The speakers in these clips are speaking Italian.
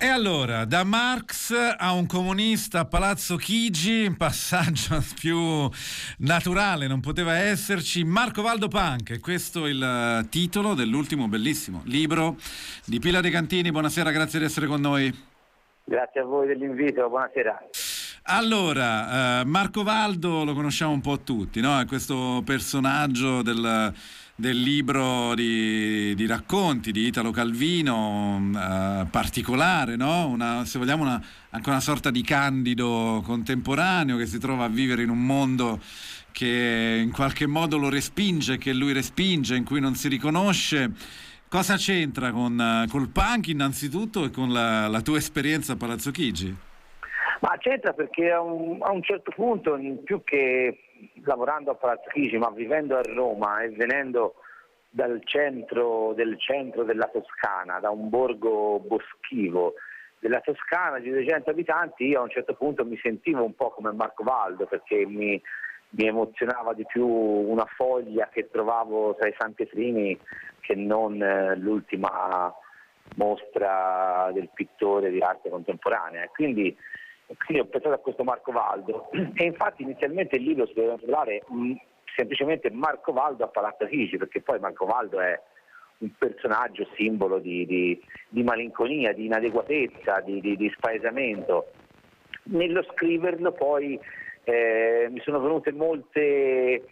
E allora, da Marx a un comunista a Palazzo Chigi, un passaggio più naturale non poteva esserci. Marco Valdo Punk, e questo è il titolo dell'ultimo bellissimo libro di Pila De Cantini. Buonasera, grazie di essere con noi. Grazie a voi dell'invito, buonasera. Allora, Marco Valdo lo conosciamo un po' tutti, no? È questo personaggio del libro di racconti di Italo Calvino, particolare, no? Se vogliamo anche una sorta di Candido contemporaneo che si trova a vivere in un mondo che in qualche modo lo respinge, che lui respinge, in cui non si riconosce. Cosa c'entra col punk innanzitutto e con la tua esperienza a Palazzo Chigi? Ma c'entra perché a un certo punto, più che lavorando a Palazzo Chigi, ma vivendo a Roma e venendo dal centro della Toscana, da un borgo boschivo della Toscana di 200 abitanti, io a un certo punto mi sentivo un po' come Marco Valdo, perché mi emozionava di più una foglia che trovavo tra i San Pietrini che non l'ultima mostra del pittore di arte contemporanea. Quindi ho pensato a questo Marco Valdo, e infatti inizialmente il libro si doveva intitolare semplicemente Marco Valdo a Palazzo Chigi, perché poi Marco Valdo è un personaggio simbolo di malinconia, di inadeguatezza, di spaesamento. Nello scriverlo poi mi sono venute molte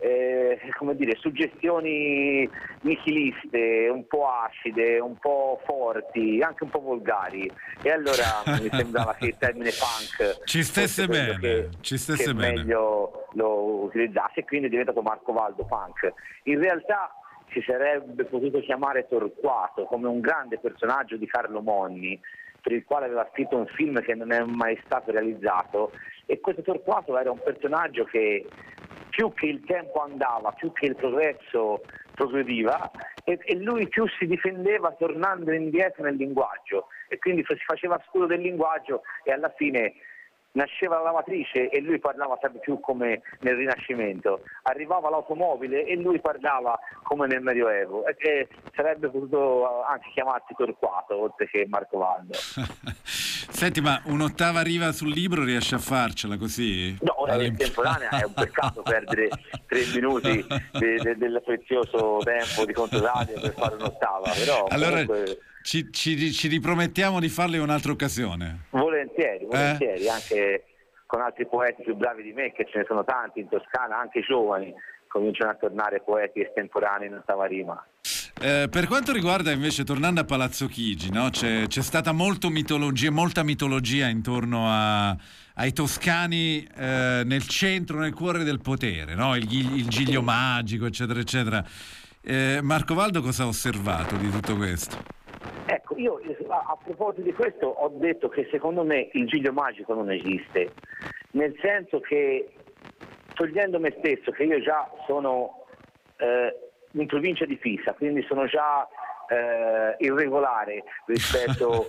suggestioni nichiliste, un po' acide, un po' forti, anche un po' volgari, e allora mi sembrava che il termine punk ci stesse bene, che meglio lo utilizzasse, e quindi è diventato Marco Valdo Punk. In realtà si sarebbe potuto chiamare Torquato, come un grande personaggio di Carlo Monni, per il quale aveva scritto un film che non è mai stato realizzato, e questo Torquato era un personaggio che più che il tempo andava, più che il progresso progrediva, e lui più si difendeva tornando indietro nel linguaggio, e quindi si faceva scudo del linguaggio, e alla fine nasceva la lavatrice e lui parlava sempre più come nel Rinascimento, arrivava l'automobile e lui parlava come nel Medioevo, e sarebbe potuto anche chiamarsi Torquato oltre che Marco Valdo. Senti, ma un'ottava riva sul libro riesci a farcela così? No, ora è temporanea, è un peccato perdere 3 minuti del prezioso tempo di Controradio per fare un'ottava, però allora comunque ci ripromettiamo di farle in un'altra occasione. Volentieri, anche con altri poeti più bravi di me, che ce ne sono tanti in Toscana, anche giovani, cominciano a tornare poeti estemporanei in ottava rima. Per quanto riguarda invece, tornando a Palazzo Chigi, no? C'è stata molta mitologia intorno ai toscani, nel centro, nel cuore del potere, no? Il Giglio magico, eccetera, eccetera. Marco Valdo cosa ha osservato di tutto questo? Ecco, io a proposito di questo ho detto che secondo me il Giglio magico non esiste, nel senso che, togliendo me stesso, che io già sono in provincia di Pisa, quindi sono già irregolare rispetto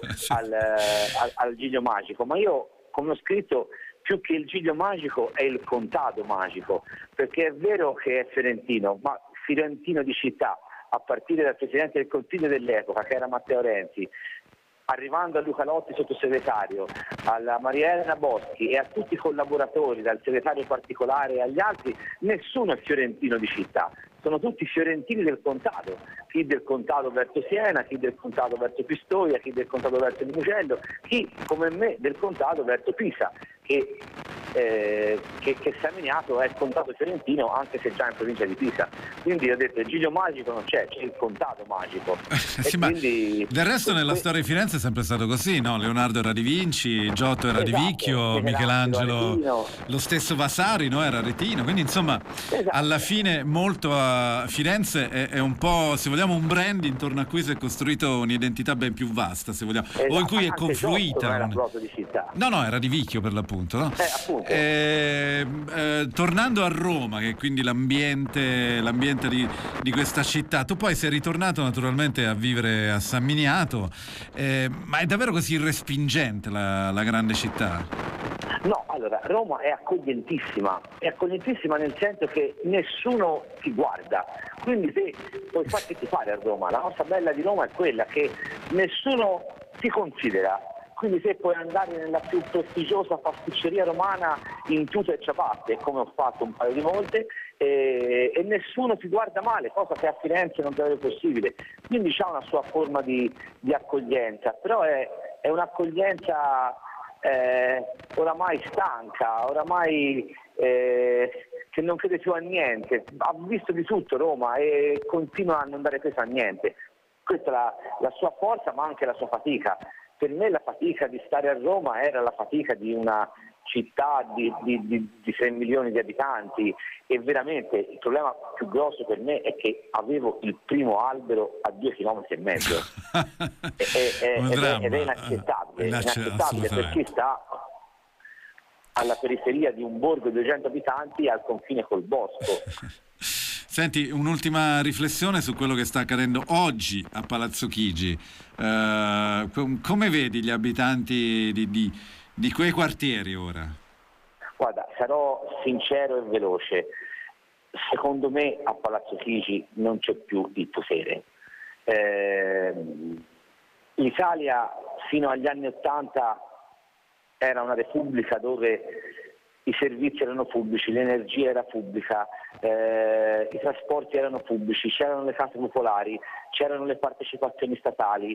al Giglio magico, ma io, come ho scritto, più che il Giglio magico è il contado magico, perché è vero che è fiorentino, ma fiorentino di città, a partire dal Presidente del Consiglio dell'epoca, che era Matteo Renzi, arrivando a Luca Lotti sottosegretario, alla Maria Elena Boschi e a tutti i collaboratori, dal segretario particolare e agli altri, nessuno è fiorentino di città, sono tutti fiorentini del contado, chi del contado verso Siena, chi del contado verso Pistoia, chi del contado verso il Mugello, chi come me del contado verso Pisa, che Saminiato è il contado fiorentino, anche se già in provincia di Pisa. Quindi ho detto il Giglio magico non c'è il contado magico. Sì, quindi, del resto nella storia di Firenze è sempre stato così, no? Leonardo era di Vinci, Giotto era di Vicchio, Michelangelo lo stesso Vasari, no? Era aretino, quindi insomma alla fine molto a Firenze è un po', se vogliamo, un brand intorno a cui si è costruito un'identità ben più vasta, se vogliamo, o in cui è confluita. Non era proprio di città. No, era di Vicchio per l'appunto, no? Tornando a Roma, che è quindi l'ambiente di questa città, tu poi sei ritornato naturalmente a vivere a San Miniato, ma è davvero così respingente la grande città? No, allora, Roma è accoglientissima nel senso che nessuno ti guarda, quindi te puoi fare che ti pare a Roma. La cosa bella di Roma è quella che nessuno si considera. Quindi se puoi andare nella più prestigiosa pasticceria romana in tuta e ciabatte, come ho fatto un paio di volte, e nessuno ti guarda male, cosa che a Firenze non deve essere possibile. Quindi c'ha una sua forma di accoglienza, però è un'accoglienza oramai stanca, oramai che non crede più a niente. Ha visto di tutto Roma e continua a non dare peso a niente. Questa è la sua forza, ma anche la sua fatica. Per me la fatica di stare a Roma era la fatica di una città di 6 milioni di abitanti, e veramente il problema più grosso per me è che avevo il primo albero a 2,5 chilometri. Ed è inaccettabile per chi sta alla periferia di un borgo di 200 abitanti al confine col bosco. Senti, un'ultima riflessione su quello che sta accadendo oggi a Palazzo Chigi. Come vedi gli abitanti di quei quartieri ora? Guarda, sarò sincero e veloce. Secondo me a Palazzo Chigi non c'è più il potere. L'Italia fino agli anni '80 era una repubblica dove i servizi erano pubblici, l'energia era pubblica, i trasporti erano pubblici, c'erano le case popolari, c'erano le partecipazioni statali,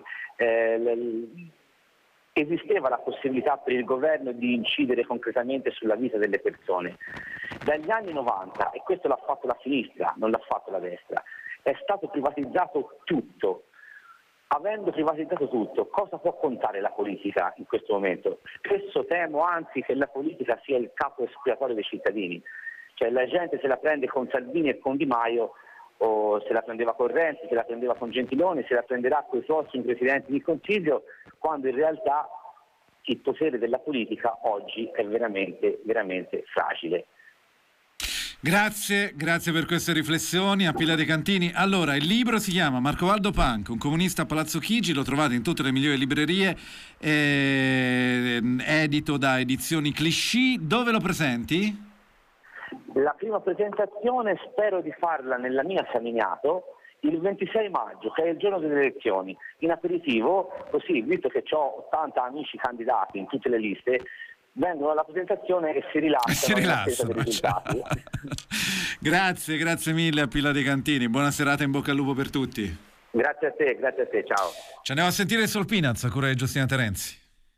esisteva la possibilità per il governo di incidere concretamente sulla vita delle persone. Dagli anni '90, e questo l'ha fatto la sinistra, non l'ha fatto la destra, è stato privatizzato tutto. Avendo privatizzato tutto, cosa può contare la politica in questo momento? Spesso temo anzi che la politica sia il capo espiatorio dei cittadini, cioè la gente se la prende con Salvini e con Di Maio, o se la prendeva con Renzi, se la prendeva con Gentiloni, se la prenderà con i prossimi presidenti di Consiglio, quando in realtà il potere della politica oggi è veramente, veramente fragile. Grazie per queste riflessioni a Pilla dei Cantini. Allora, il libro si chiama Marcovaldo Panca, un comunista a Palazzo Chigi, lo trovate in tutte le migliori librerie, edito da Edizioni Clichy. Dove lo presenti? La prima presentazione spero di farla nella mia San Miniato il 26 maggio, che è il giorno delle elezioni, in aperitivo, così, visto che ho 80 amici candidati in tutte le liste, vengono alla presentazione e si rilassano in attesa dei risultati. Grazie mille a Pilla dei Cantini, buona serata, in bocca al lupo per tutti. Grazie a te, ciao. Ci andiamo a sentire Soul Peanuts a cura di Giustina Terenzi.